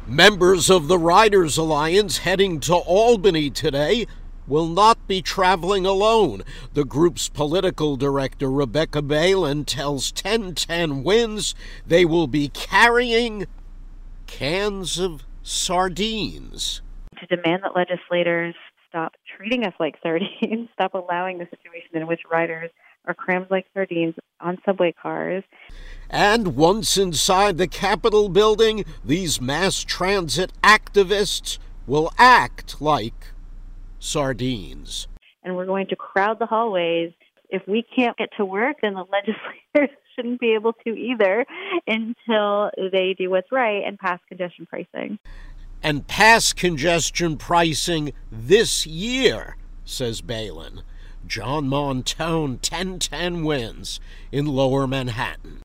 Members of the Riders Alliance heading to Albany today will not be traveling alone. The group's political director, Rebecca Balin, tells 1010 Wins they will be carrying cans of sardines. To demand that legislators stop treating us like sardines, stop allowing the situation in which riders are crammed like sardines on subway cars. And once inside the Capitol building, these mass transit activists will act like sardines. And we're going to crowd the hallways. If we can't get to work, then the legislators shouldn't be able to either until they do what's right and pass congestion pricing. And pass congestion pricing this year, says Balin. John Montone, 1010 Wins in Lower Manhattan.